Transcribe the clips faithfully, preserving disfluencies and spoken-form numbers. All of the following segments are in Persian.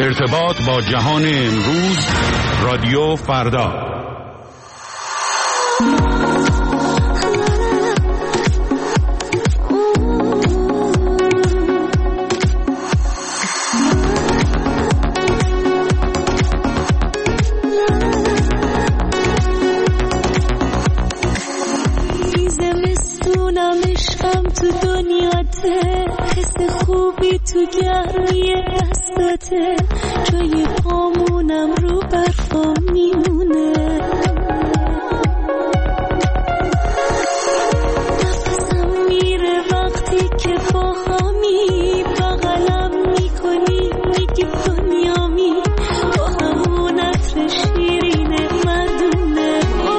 ارتباط با جهان امروز، رادیو فردا. تو دنیاته، حس خوبی تو گرمی دستاته، جای پامونم رو برفا میمونه، نفسم میره وقتی که با همی بغلم میکنی، میگی دنیامی، با همون عطر شیرین مردونه،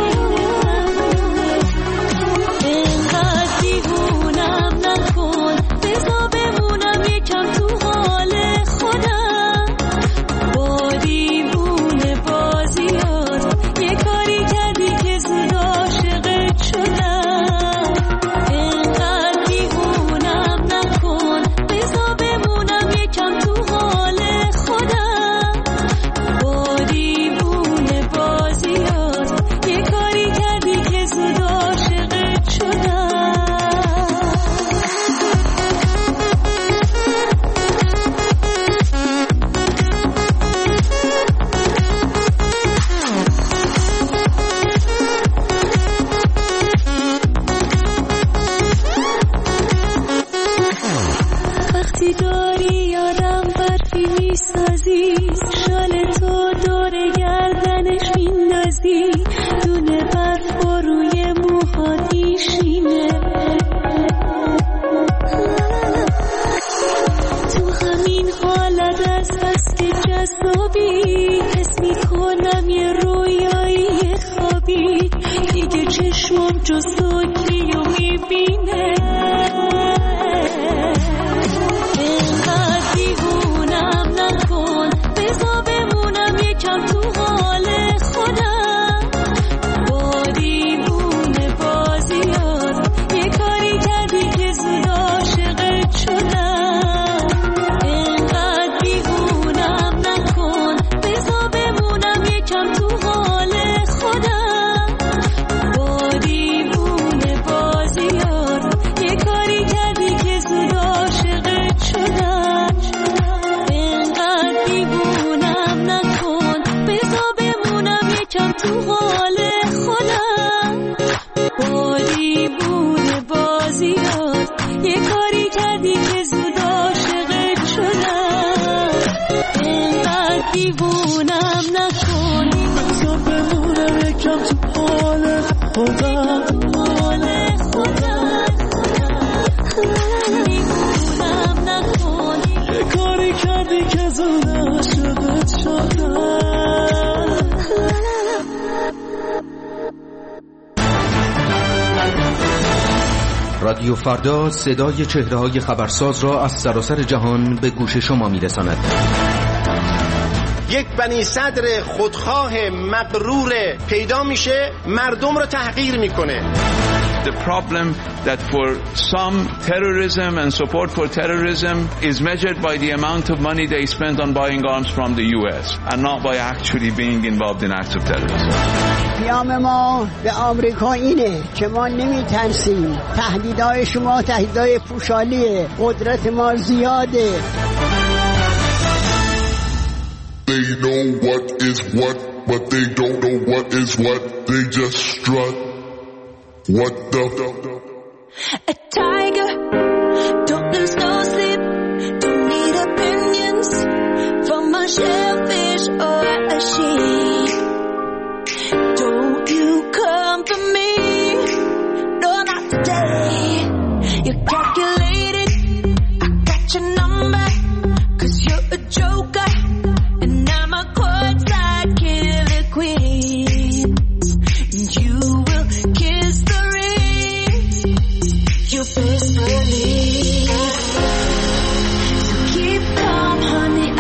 حس میکنم یه رویایی خوابی، دیگه چشمم جز توییو میبینه، اینقدر دیوونم نکن، بذار بمونم یکم تو حال خودم، با دیوونه بازیات یه کاری کردی که زود عاشقت شدم، تو حال خودم، با دیوونه بازیات یه کاری کردی که زود عاشقت شدم، اینقدر دیوونم نکنی، بذار بمونم یکم تو حال خودم، حال خودم، دیوونم نکنی، یه کاری کردی که زود عاشقت شدم. رادیو فردا صدای چهره‌های خبرساز را از سراسر جهان به گوش شما می‌رساند. یک بنی صدر خودخواه مغرور پیدا میشه، مردم رو تحقیر میکنه. The problem that for some terrorism and support for terrorism is measured by the amount of money they spend on buying arms from the U S and not by actually being involved in acts of terrorism. پیام ما به آمریکا اینه که ما نمیترسیم، تهدیدهای شما تهدیدهای پوشالیه، قدرت ما زیاده. They know what is what, but they don't know what is what. They just strut. What the A tiger, don't lose no sleep, don't need opinions from a shellfish or a sheep. Don't you come for me, no not today. You're calculated, I got your number, cause you're a joker, and I'm a courtside killer queen. And you will kiss the ring you best believe. So keep calm, honey,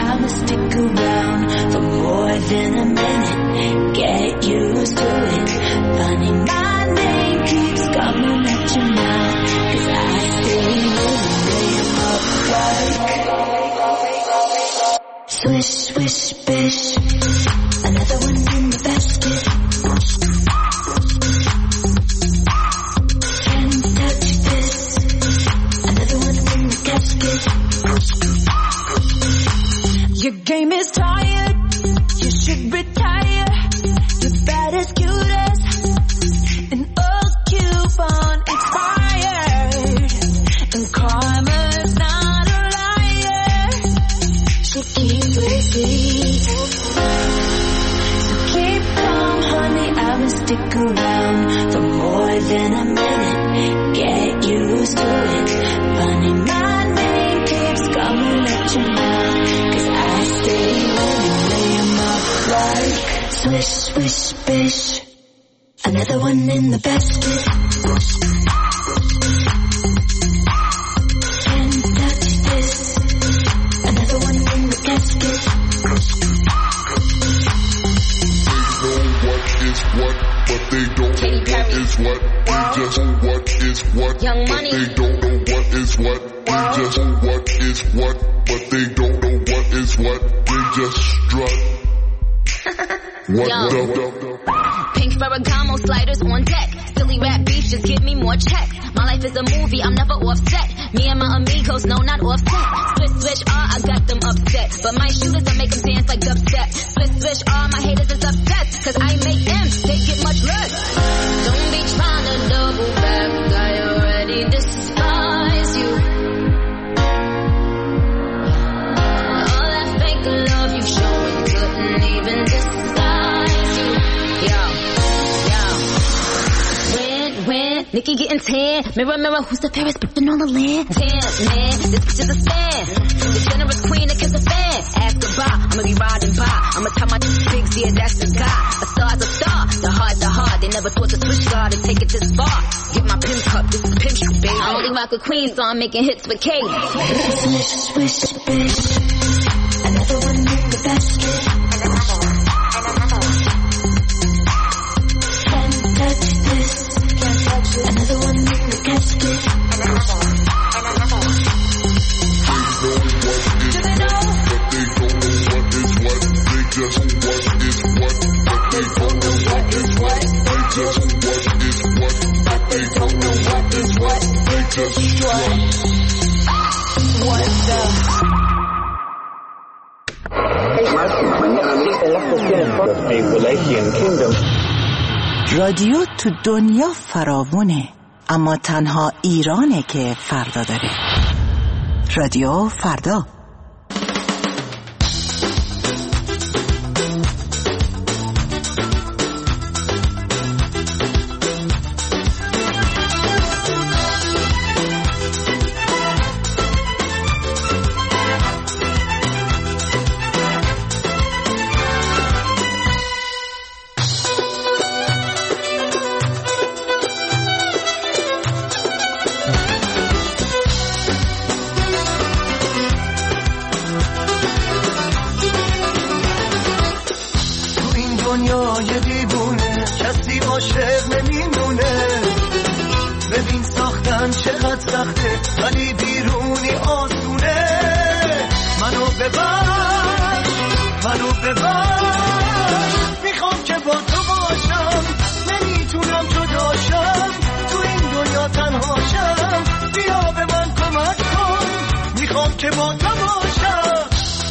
Swish, swish, bish. Another one in the basket. Can't touch this. Another one in the casket. Your game is tired. You should retire. You're bad as cute as an old coupon expired. And karma's not a liar. She keeps receipts. So keep calm, honey. I will stick around for more than a minute. Get used to it. Funny, my name keeps coming at you now. Cause I stay running, lay 'em up like swish, swish, bish. Another one in the basket. Can't touch this. Another one in the casket. They know what is what, but they don't know what is what. They just know what is what, Young but Money. they don't know what is what. They just know what is what, but they don't know what is what. They just strut. What Yo. the, the, the. Pink Ferragamo sliders on deck. Silly rap beef, just give me more checks. My life is a movie, I'm never offset. Me and my amigos, no, not offset. Swish, swish, ah, I got them upset. But my shooters, I make them dance like dubstep. Swish, swish, ah, my haters is upset. Cause I make M's, they get much less. Don't be trying to double back, I already despise you. All that fake love you showing couldn't even disguise you. Yo, yo. When, when, Nikki getting tan. Mirror, mirror, who's the fairest person on the land? Tan, man, this bitch is a stand. The generous queen that kiss a fan. Ask goodbye, I'ma be riding by. I'ma tell my pigs, yeah, that's the guy. A star's a star, the heart's the heart. They never thought the switch guard to take it this far. Get my pimp cup, this is pimp shit, baby. I only rock with queens, so I'm making hits with Kate. Swish, swish, bish. Another one in the basket. Can't touch this. Can't touch this. Another one in the casket. They know what is what, but they don't know what is what. They just know what is what, but they don't know what is what. They just know what is what, but they don't know what is what. They just strut. What the? رادیو تو دنیا فراوونه، اما تنها ایرانه که فردا داره. رادیو فردا. دنیای دیوونه کسی عاشق نمیمونه. ببین ساختن چقدر سخته ولی بیرونی آسونه. منو ببر منو ببر میخوام که با تو باشم. نمیتونم جداشم تو این دنیا تنهاشم. بیا به من کمک کن میخوام که با تو باشم.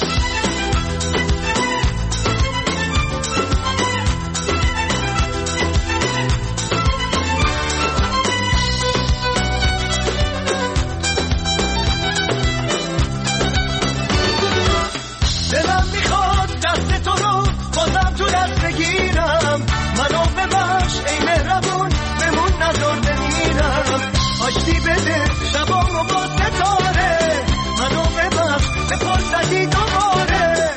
آشتی بده شبامو با ستاره. منو ببخش به فرصتی دوباره.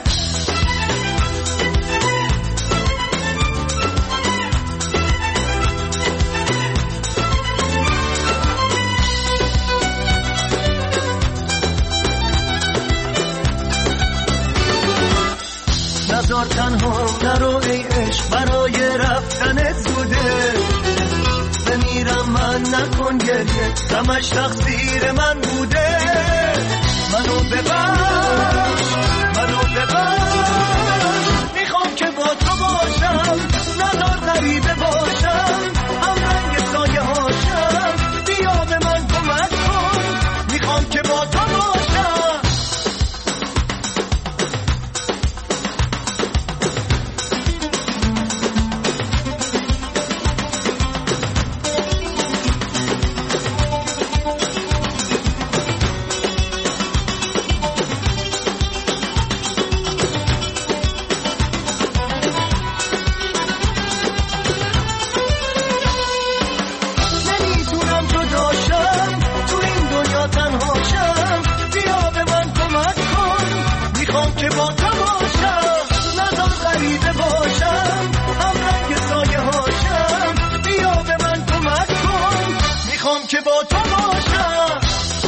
نزار تنها نرو ای عشق برای رفتنت زوده. بمیرم من نکن گریه غمش تقصیر من بوده. منو ببخش منو ببخش که با تو باشم نظام غریبه باشم هم رنگ سایه هاشم بیا به من کمک کن میخوام که با تو باشم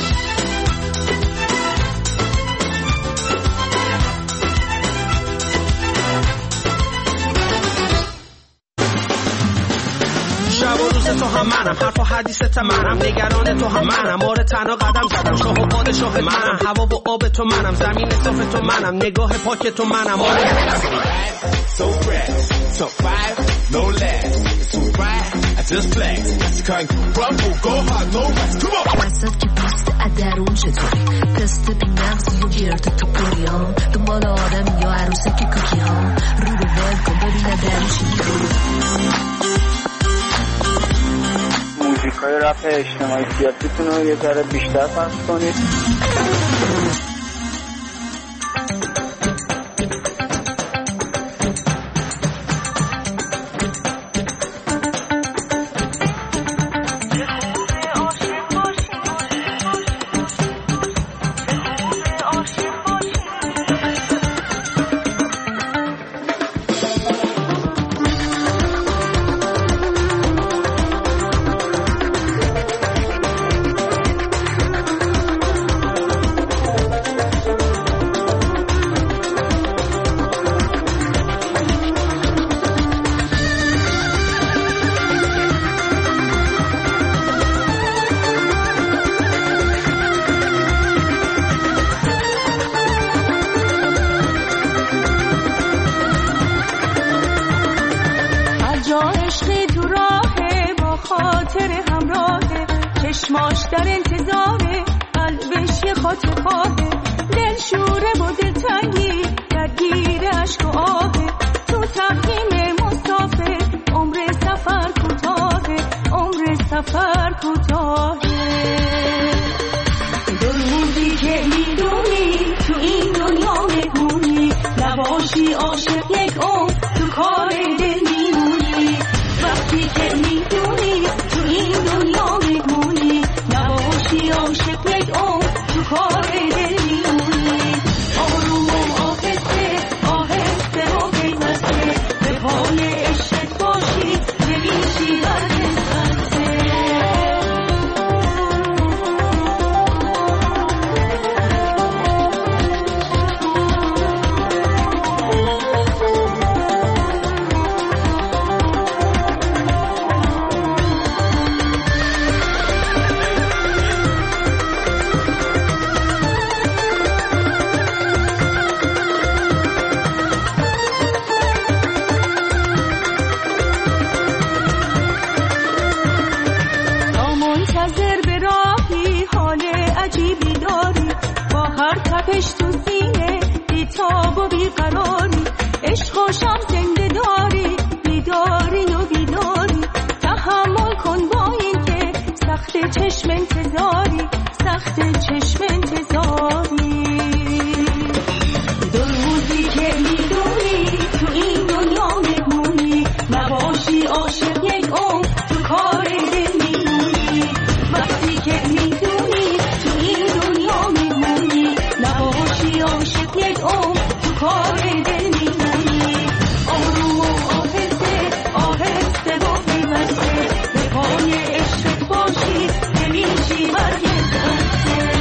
شب و روز تو هم منم حرف و حدیثت منم نگران تو هم منم آره تنها قدم زدم شاه و پادشاه منم هوا و آب تو منم زمین صاف تو منم نگاه پاک تو منم آره So fresh, so fire, no less. It's so bright, I just flex. You can't rumble, go hard, no rest. Come on. دستت که پست ادرون چطوری تست بی نفسی و گرد تو پریان دنبال آدم یا عروسه که کوکی ها رو رو ول کن ببینه درش موزیکای رپ اجتماعی سیاسیتون رو یه ذره بیشتر پخش کنید. چشماش در انتظاره قلبش یه خاطر خواهه دل شوره و دل تنگی درگیر عشق و آهه تو تقدیم مسافر عمر سفر کوتاهه عمر سفر کوتاهه دو روزی که میدونی تو این دنیا مهمونی نباشی عاشق یک عمر تو کار دل میمونی وقتی که میدونی تو این دنیا مهمونی نباشی عاشق یک عمر تو کار دل میمونی آروم و آهسته آهسته و پیوسته به پای عشق باشی نمیشی هرگز خسته تپش تو سینه بیتاب و بیقراری عشق و شم زنده داری بیداری و بیداری تحمل کن با این که سخت چشم انتظاری سخت چشم انتظاری دو روزی که میدونی تو این دنیا مهمونی نباشی عاشق یک عمر تو کار دل میمونی وقتی که میدونی تو این دنیا مهمونی نباشی عاشق یک عمر تو کار دل میمونی آروم و آهسته آهسته و پیوسته به پای عشق باشی نمیشی هرگز خسته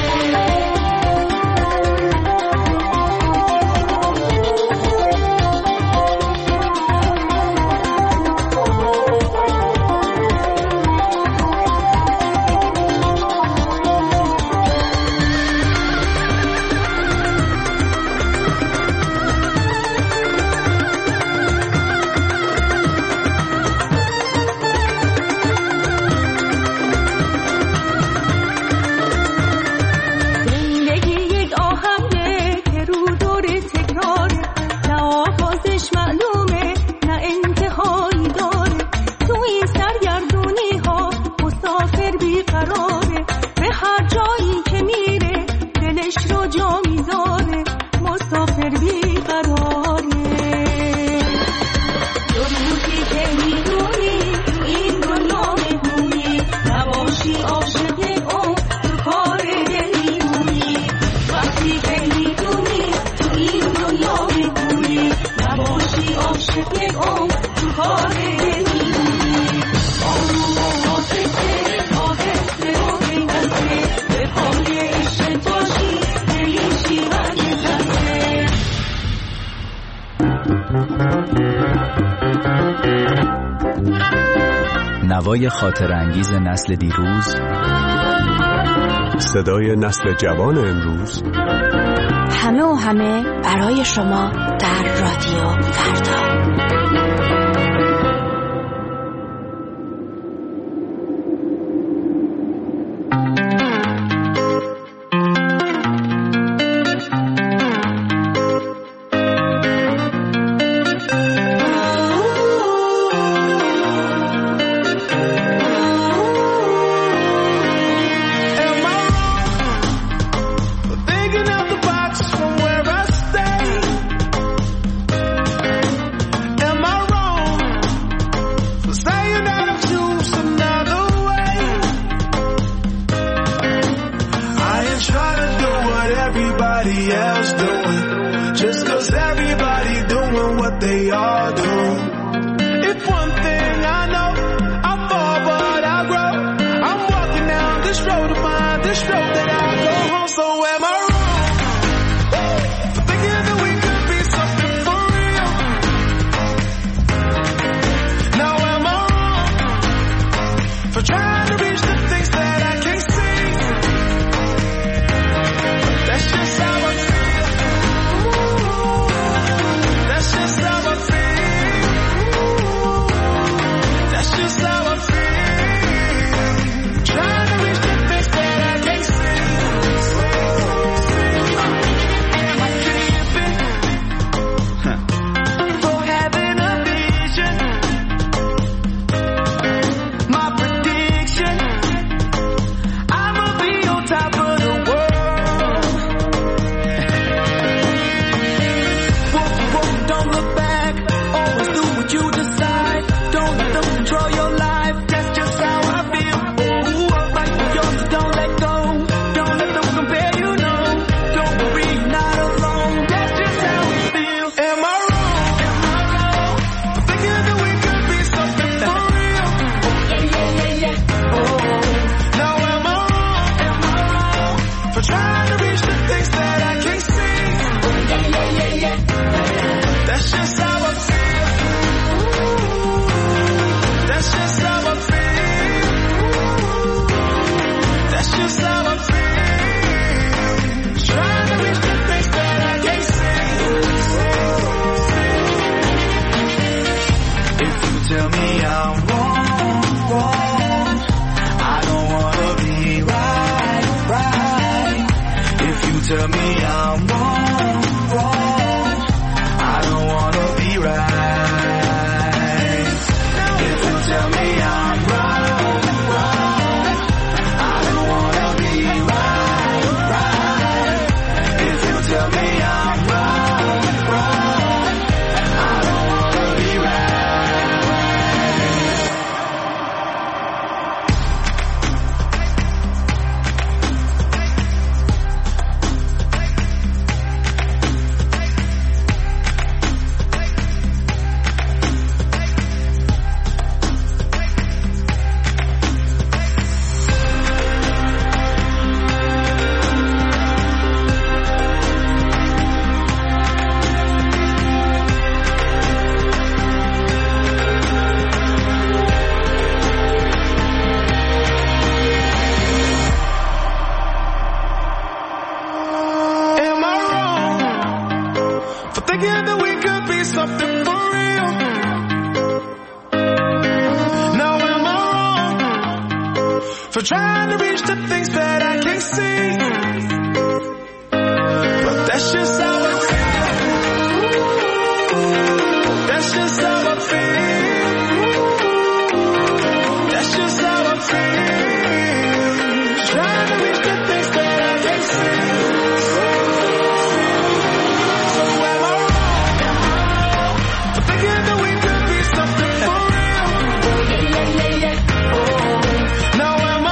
نوای خاطر انگیز نسل دیروز، صدای نسل جوان امروز، همه و همه برای شما در رادیو فردا.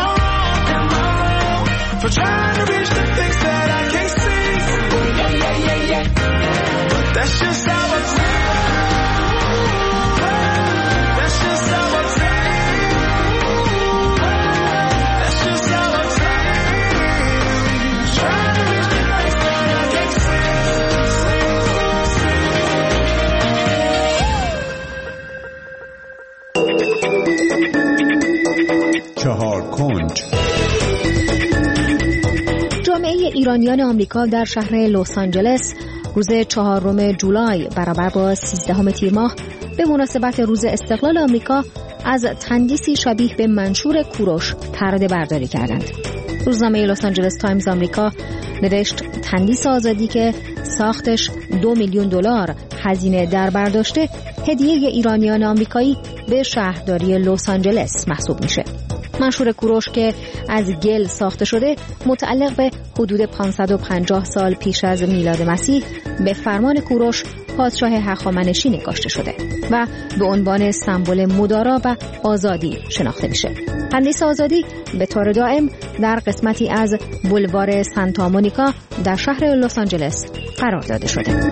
For trying to reach the things that I can't see. Yeah, yeah, yeah. ایرانیان آمریکا در شهر لس آنجلس روز چهارم جولای برابر با سیزدهم تیر ماه به مناسبت روز استقلال آمریکا از تندیسی شبیه به منشور کوروش پرده برداری کردند. روزنامه لس آنجلس تایمز آمریکا نوشت تندیس آزادی که ساختش دو میلیون دلار هزینه در برداشته هدیه ایرانیان آمریکایی به شهرداری لس آنجلس محسوب میشه. منشور کوروش که از گل ساخته شده متعلق به حدود پانصد و پنجاه سال پیش از میلاد مسیح به فرمان کوروش پادشاه هخامنشی نگاشته شده و به عنوان سمبل مدارا و آزادی شناخته میشه. تندیس آزادی به طور دائم در قسمتی از بولوار سانتا مونیکا در شهر لس آنجلس قرار داده شده.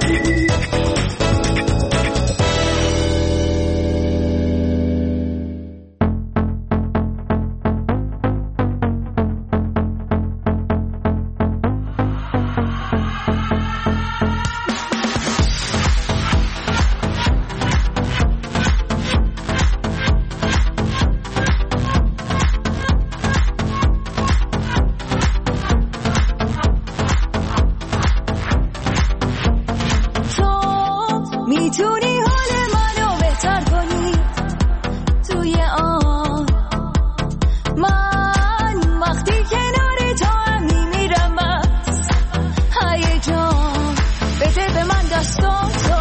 میتونی حال منو بهتر کنی توی آن من وقتی کنار تو هم میمیرم از هیجان بده به من دستاتو